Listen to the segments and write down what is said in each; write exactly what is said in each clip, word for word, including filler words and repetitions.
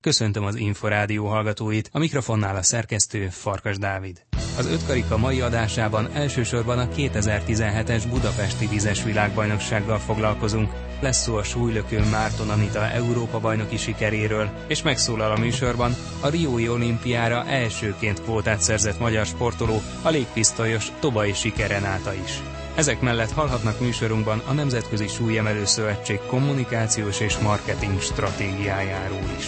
Köszöntöm az Inforádió hallgatóit, a mikrofonnál a szerkesztő Farkas Dávid. Az ötkarika mai adásában elsősorban a kétezer-tizenhetes budapesti vízes világbajnoksággal foglalkozunk. Lesz szó a súlylökőn Márton Anita Európa-bajnoki sikeréről, és megszólal a műsorban a riói olimpiára elsőként kvótát szerzett magyar sportoló, a légpisztolyos Tobai Siker Renáta is. Ezek mellett hallhatnak műsorunkban a Nemzetközi Súlyemelő Szövetség kommunikációs és marketing stratégiájáról is.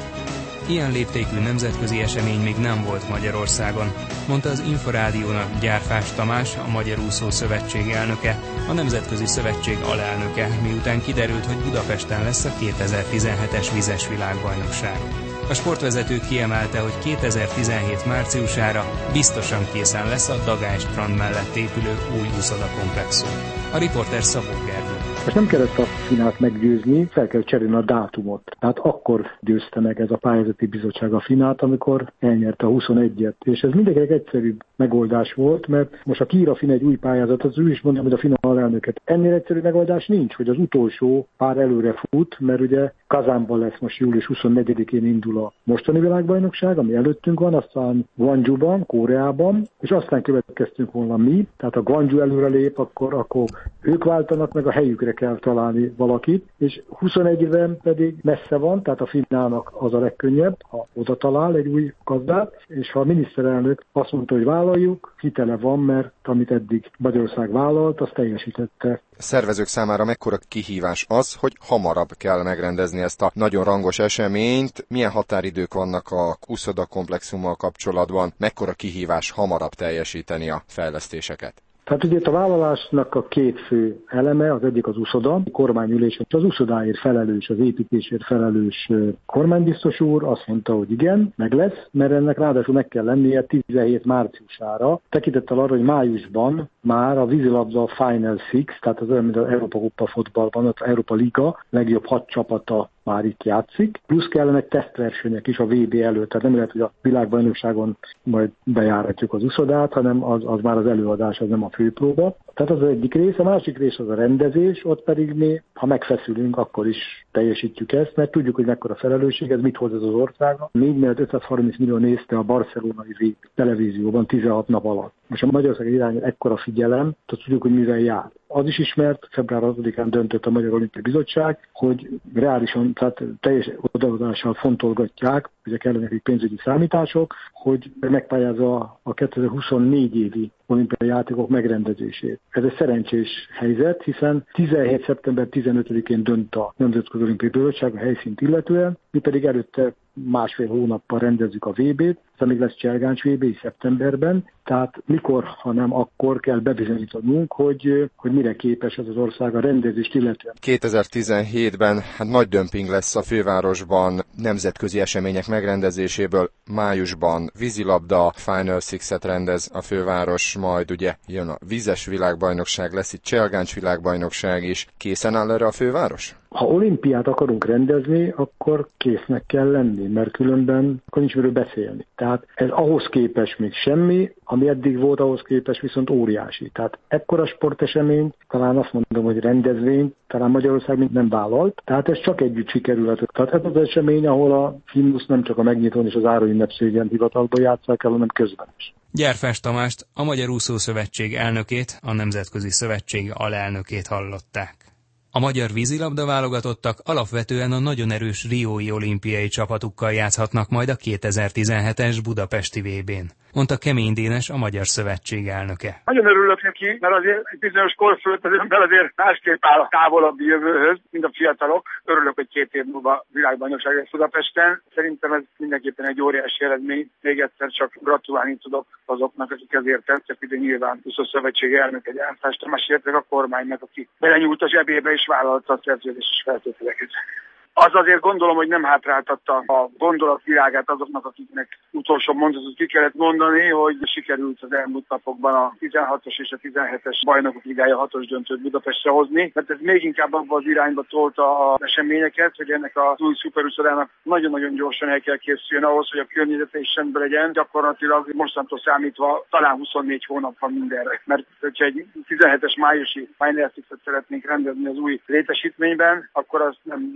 Ilyen léptékű nemzetközi esemény még nem volt Magyarországon, mondta az Inforádiónak Gyárfás Tamás, a Magyar Úszó Szövetség elnöke, a Nemzetközi Szövetség alelnöke, miután kiderült, hogy Budapesten lesz a kétezer-tizenhetes vizes világbajnokság. A sportvezető kiemelte, hogy kétezer-tizenhét márciusára biztosan készen lesz a Dagály strand mellett épülő új úszodakomplexum. A riporter Szabó Gergő. Most nem kellett a finát meggyőzni, fel kell cserélni a dátumot. Tehát akkor győzte meg ez a pályázati bizottság a finát, amikor elnyerte a huszonegyet. És ez mindenkinek egyszerűbb megoldás volt, mert most ha kiír a fin egy új pályázatot, az ő is mondom, hogy a FINA alelnöket. Ennél egyszerű megoldás nincs, hogy az utolsó pár előre fut, mert ugye Kazánban lesz most július huszonnegyedikén indul a mostani világbajnokság, ami előttünk van, aztán Gwangjuban, Koreában, és aztán következtünk volna mi, tehát a Gwangju előre lép, akkor, akkor ők váltanak, meg a helyükre kell találni valakit, és huszonegyben pedig messze van, tehát a Finnának az a legkönnyebb, ha oda talál egy új gazdát, és ha a miniszterelnök azt mondta, hogy vállaljuk, hitele van, mert amit eddig Magyarország vállalt, azt teljesítette. A szervezők számára mekkora kihívás az, hogy hamarabb kell megrendezni ezt a nagyon rangos eseményt, milyen határidők vannak a úszodakomplexummal kapcsolatban, mekkora kihívás hamarabb teljesíteni a fejlesztéseket? Tehát ugye itt a vállalásnak a két fő eleme, az egyik az úszoda, a kormányülés, az úszodáért felelős, az építésért felelős kormánybiztos úr azt mondta, hogy igen, meg lesz, mert ennek ráadásul meg kell lennie tizenhét márciusára. Tekintettel arra, hogy májusban már a vízilabda Final Six, tehát az olyan, mint az Európa Kupa fotballban, az Európa Liga legjobb hat csapata már itt játszik, plusz kellenek tesztversenyek is a vé bé előtt, tehát nem lehet, hogy a világbajnokságon majd bejáratjuk az uszodát, hanem az, az már az előadás, az nem a főpróba. Tehát az az egyik rész, a másik rész az a rendezés, ott pedig mi, ha megfeszülünk, akkor is teljesítjük ezt, mert tudjuk, hogy mekkora felelősség, ez mit hoz ez az országra. négy milliárd ötszázharminc millió nézte a barcelonai vé televízióban tizenhat nap alatt. Most a Magyarország irány ekkora figyelem, tehát tudjuk, hogy mivel jár. Az is ismert, február hatodikán döntött a Magyar Olimpiai Bizottság, hogy reálisan, tehát teljes odaadással fontolgatják, ugye kellenek egy pénzügyi számítások, hogy megpályázza a kétezer-huszonnégy évi olimpiai játékok megrendezését. Ez egy szerencsés helyzet, hiszen tizenhét szeptember tizenötödikén dönt a Nemzetközi Olimpiai Bizottság a helyszínt illetően, mi pedig előtte másfél hónappal rendezzük a vé bét, aztán még lesz Cselgáncs vé bé szeptemberben, tehát mikor, hanem akkor kell bebizonyítanunk, hogy, hogy mire képes ez az ország a rendezést illetően. kétezer-tizenhétben hát nagy dömping lesz a fővárosban nemzetközi események megrendezéséből, májusban vízilabda Final Six-et rendez a főváros, majd ugye jön a vízes világbajnokság, lesz itt Cselgáncs világbajnokság is. Készen áll erre a főváros? Ha olimpiát akarunk rendezni, akkor késznek kell lenni, mert különben akkor nincs miről beszélni. Tehát ez ahhoz képest még semmi, ami eddig volt, ahhoz képest viszont óriási. Tehát ekkora sporteseményt, talán azt mondom, hogy rendezvényt, talán Magyarország még nem vállalt, tehát ez csak együtt sikerülhet. Tehát ez az esemény, ahol a himnusz nem csak a megnyitón és az áróünnepségen hivatalban játsszák el, hanem közben is. Gyárfás Tamást, a Magyar Úszó Szövetség elnökét, a Nemzetközi Szövetség alelnökét hallották. A magyar vízilabda válogatottak alapvetően a nagyon erős riói olimpiai csapatukkal játszhatnak majd a kétezer-tizenhetes budapesti vé bén, mondta Kemény Dénes, a Magyar Szövetség elnöke. Nagyon örülök neki, mert azért egy bizonyos kor fölött az ember azért másképp áll a távolabbi jövőhöz, mint a fiatalok. Örülök, hogy két év múlva világbajnokság lesz Budapesten. Szerintem ez mindenképpen egy óriási eredmény. Még egyszer csak gratulálni tudok azoknak, akik ezért tettek, ide nyilván a Szövetség elnöke Gyárfás Tamás, illetve a kormánynak, aki belenyúlt a zsebébe és vállalta a szerződéses feltételeket. Az azért gondolom, hogy nem hátráltatta a gondolatvilágát azoknak, akiknek utolsó mondatot ki kellett mondani, hogy sikerült az elmúlt napokban a tizenhatos és a tizenhetes bajnokok ligája hatos döntőt Budapestre hozni, mert ez még inkább abban az irányba tolta az eseményeket, hogy ennek az új szuperúszodának nagyon-nagyon gyorsan el kell készüljön ahhoz, hogy a környezete is rendben legyen. Gyakorlatilag mostantól számítva talán huszonnégy hónap van mindenre, mert hogyha egy tizenhetes májusi Final Six-et szeretnénk rendezni az új létesítményben, akkor azt nem lehet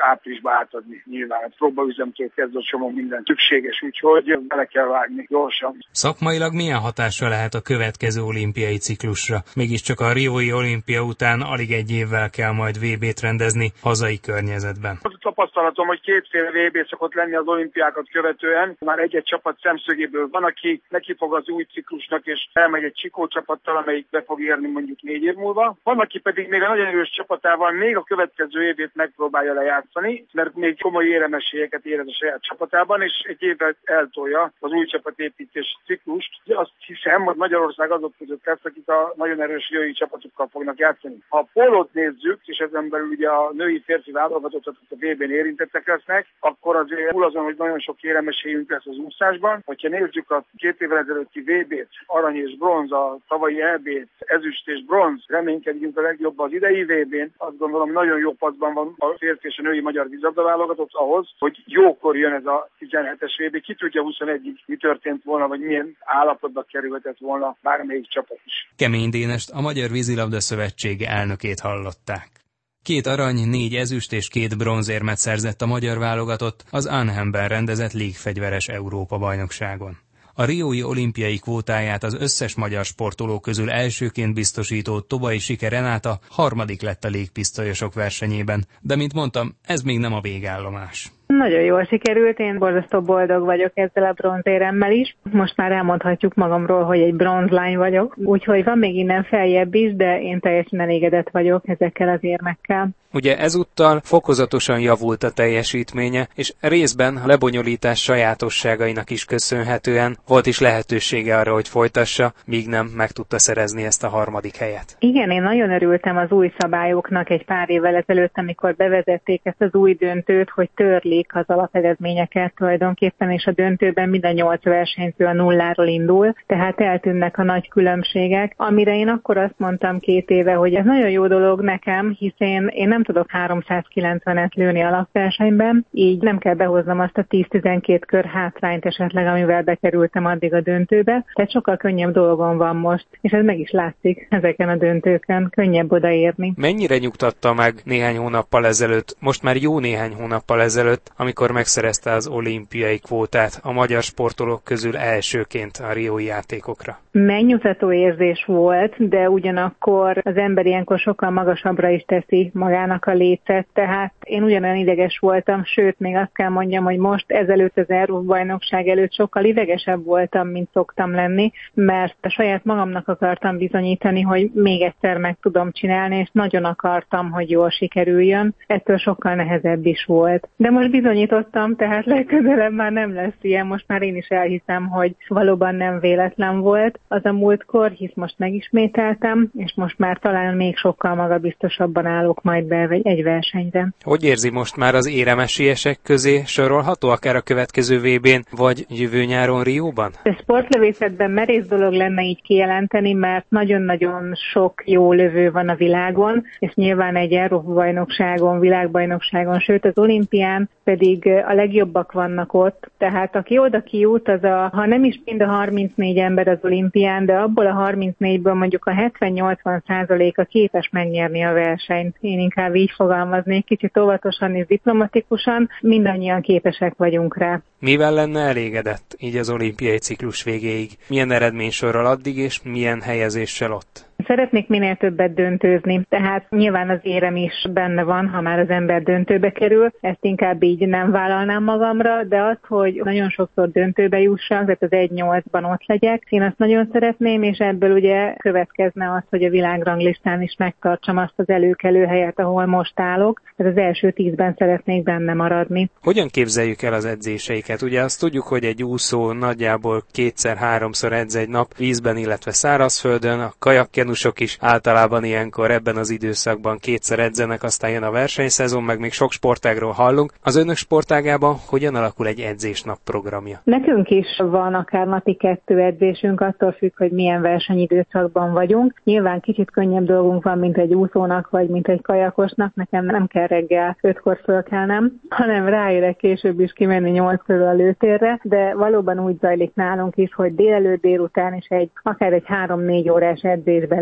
áprilisba átadni nyilván. Hát próbaüzemtől kezdve csomó minden szükséges, úgyhogy bele kell vágni gyorsan. Szakmailag milyen hatása lehet a következő olimpiai ciklusra? Mégiscsak a riói olimpia után alig egy évvel kell majd vé bét rendezni hazai környezetben. Az a tapasztalatom, hogy kétféle vé bé szokott lenni az olimpiákat követően. Már egy-egy csapat szemszögéből van, aki neki fog az új ciklusnak, és elmegy egy Csikó csapattal, amelyik be fog érni mondjuk négy év múlva. Van, aki pedig még a nagyon erős csapatával még a következő évét megpróbálja lejátszani, mert még komoly éremesélyeket érez a saját csapatában, és egy évvel eltolja az új csapatépítés ciklust. Azt hiszem, hogy Magyarország azok között lesz, akik a nagyon erős jöjjei csapatokkal fognak játszani. Ha a pólót nézzük, és ezen belül ugye a női férfi válogatottak a vé bén érintettek lesznek, akkor azért túl azon, hogy nagyon sok éremesélyünk lesz az úszásban. Hogyha nézzük a két évvel ezelőtti vé bét, arany és bronz, a tavalyi é bét, ezüst és bronz, reménykedjünk a legjobb az idei vé bén. Azt gondolom, nagyon jó paszban van a férfi és a női magyar vízilabda válogatott ahhoz, hogy jókor jön ez a tizenhetes vé bé. Ki tudja huszonegyig mi történt volna, vagy milyen állapotba kerülhetett volna bármelyik csapat is. Kemény Dénest, a Magyar Vízilabda Szövetség elnökét hallották. Két arany, négy ezüst és két bronzérmet szerzett a magyar válogatott az Arnhemben rendezett légfegyveres Európa-bajnokságon. A riói olimpiai kvótáját az összes magyar sportoló közül elsőként biztosító Tobai Sike Renáta harmadik lett a légpisztolyosok versenyében, de mint mondtam, ez még nem a végállomás. Nagyon jól sikerült, én borzasztó boldog vagyok ezzel a bronzéremmel is. Most már elmondhatjuk magamról, hogy egy bronzlány vagyok, úgyhogy van még innen feljebb is, de én teljesen elégedett vagyok ezekkel az érmekkel. Ugye ezúttal fokozatosan javult a teljesítménye, és részben a lebonyolítás sajátosságainak is köszönhetően volt is lehetősége arra, hogy folytassa, míg nem meg tudta szerezni ezt a harmadik helyet. Igen, én nagyon örültem az új szabályoknak egy pár évvel ezelőtt, amikor bevezették ezt az új döntőt, hogy törlik az alaperedményeket tulajdonképpen, és a döntőben minden nyolc versenyző a nulláról indul, tehát eltűnnek a nagy különbségek, amire én akkor azt mondtam két éve, hogy ez nagyon jó dolog nekem, hiszen én nem tudok háromszázkilencvenet lőni alapversenyben, így nem kell behoznom azt a tíz-tizenkét kör hátrányt esetleg, amivel bekerültem addig a döntőbe, tehát sokkal könnyebb dolgom van most, és ez meg is látszik ezeken a döntőkön, könnyebb odaérni. Mennyire nyugtatta meg néhány hónappal ezelőtt, most már jó néhány hónappal ezelőtt, amikor megszerezte az olimpiai kvótát a magyar sportolók közül elsőként a riói játékokra? Megnyugtató érzés volt, de ugyanakkor az ember ilyenkor sokkal magasabbra is teszi magának a lécet, tehát én ugyanolyan ideges voltam, sőt, még azt kell mondjam, hogy most ezelőtt az Európa-bajnokság előtt sokkal idegesebb voltam, mint szoktam lenni, mert a saját magamnak akartam bizonyítani, hogy még egyszer meg tudom csinálni, és nagyon akartam, hogy jól sikerüljön. Ettől sokkal nehezebb is volt. De most bizonyítottam, tehát legközelebb már nem lesz ilyen, most már én is elhiszem, hogy valóban nem véletlen volt az a múltkor, hisz most megismételtem, és most már talán még sokkal magabiztosabban állok majd be egy versenyre. Hogy érzi most már az éremesélyesek közé sorolható akár a következő vé bén, vagy jövő nyáron Rióban? A sportlövészetben merész dolog lenne így kijelenteni, mert nagyon-nagyon sok jó lövő van a világon, és nyilván egy Európa-bajnokságon, világbajnokságon, sőt az olimpián pedig a legjobbak vannak ott, tehát aki oda kijut, az a, ha nem is mind a harmincnégy ember az olimpián, de abból a harmincnégyből mondjuk a hetven-nyolcvan százaléka képes megnyerni a versenyt. Én inkább így fogalmaznék, kicsit óvatosan és diplomatikusan, mindannyian képesek vagyunk rá. Mivel lenne elégedett így az olimpiai ciklus végéig? Milyen eredménysorral addig, és milyen helyezéssel ott? Szeretnék minél többet döntőzni, tehát nyilván az érem is benne van, ha már az ember döntőbe kerül, ezt inkább így nem vállalnám magamra, de az, hogy nagyon sokszor döntőbe jussak, tehát az egy nyolcban ott legyek, én azt nagyon szeretném, és ebből ugye következne az, hogy a világranglistán is megtartsam azt az előkelő helyet, ahol most állok, tehát az első tízben szeretnék benne maradni. Hogyan képzeljük el az edzéseiket? Ugye azt tudjuk, hogy egy úszó nagyjából kétszer-háromszor edz egy nap vízben, illetve szárazföldön, a kajakkenusok is általában ilyenkor ebben az időszakban kétszer edzenek, aztán jön a versenyszezon, meg még sok sportágról hallunk. Az önök sportágában hogyan alakul egy edzésnap programja? Nekünk is van akár napi kettő edzésünk, attól függ, hogy milyen versenyidőszakban vagyunk. Nyilván kicsit könnyebb dolgunk van, mint egy úszónak, vagy mint egy kajakosnak. Nekem nem kell reggel ötkor fölkelnem, hanem ráérek később is kimenni nyolc körül a lőtérre, de valóban úgy zajlik nálunk is, hogy délelőtt, délután is egy, akár egy három-négy órás edzésbe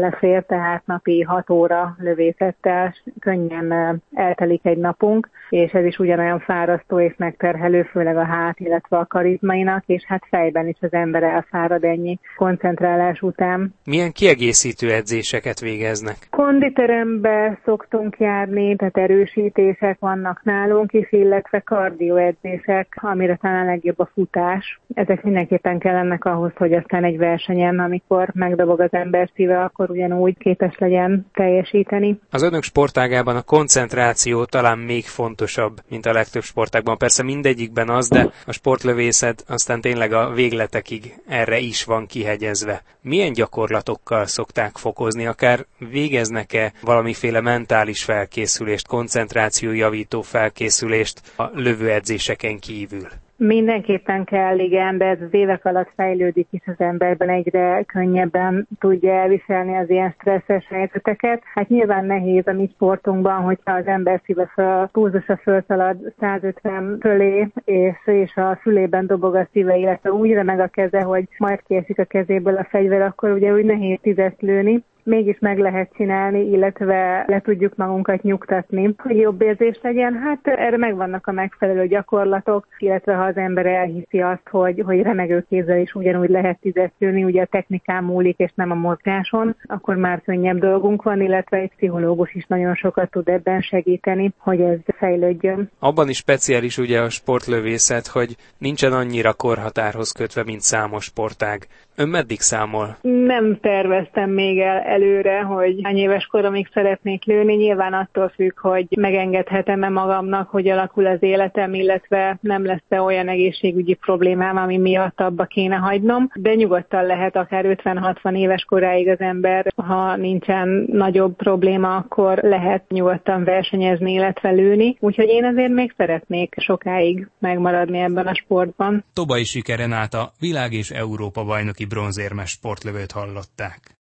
belefér, tehát napi hat óra lövészettel könnyen eltelik egy napunk, és ez is ugyanolyan fárasztó és megterhelő, főleg a hát, illetve a karizmainak, és hát fejben is az ember elfárad ennyi koncentrálás után. Milyen kiegészítő edzéseket végeznek? Konditerembe szoktunk járni, tehát erősítések vannak nálunk is, illetve kardioedzések, amire talán legjobb a futás. Ezek mindenképpen kellenek ahhoz, hogy aztán egy versenyen, amikor megdobog az ember szíve, akkor ugyanúgy képes legyen teljesíteni. Az önök sportágában a koncentráció talán még fontosabb, mint a legtöbb sportágban. Persze mindegyikben az, de a sportlövészet aztán tényleg a végletekig erre is van kihegyezve. Milyen gyakorlatokkal szokták fokozni, akár végeznek-e valamiféle mentális felkészülést, koncentrációjavító felkészülést a lövőedzéseken kívül? Mindenképpen kell, igen, de ez az évek alatt fejlődik is az emberben, egyre könnyebben tudja elviselni az ilyen stresszes helyzeteket. Hát nyilván nehéz a mi sportunkban, hogyha az ember szíve föl, pulzusa fölszalad száz ötven fölé, és, és a fülében dobog a szíve, illetve úgy remeg a keze, hogy majd kiesik a kezéből a fegyver, akkor ugye úgy nehéz tízest lőni. Mégis meg lehet csinálni, illetve le tudjuk magunkat nyugtatni, hogy jobb érzés legyen. Hát erre megvannak a megfelelő gyakorlatok, illetve ha az ember elhiszi azt, hogy, hogy remegő kézzel is ugyanúgy lehet tízet lőni, ugye a technikán múlik, és nem a mozgáson, akkor már könnyebb dolgunk van, illetve egy pszichológus is nagyon sokat tud ebben segíteni, hogy ez fejlődjön. Abban is speciális ugye a sportlövészet, hogy nincsen annyira korhatárhoz kötve, mint számos sportág. Ön meddig számol? Nem terveztem még el előre, hogy hány éves koromig szeretnék lőni. Nyilván attól függ, hogy megengedhetem-e magamnak, hogy alakul az életem, illetve nem lesz-e olyan egészségügyi problémám, ami miatt abba kéne hagynom. De nyugodtan lehet akár ötven-hatvan éves koráig az ember, ha nincsen nagyobb probléma, akkor lehet nyugodtan versenyezni, illetve lőni. Úgyhogy én azért még szeretnék sokáig megmaradni ebben a sportban. Tobai Süke Renáta világ- és Európa bajnoki bronzérmes sportlövőt hallották.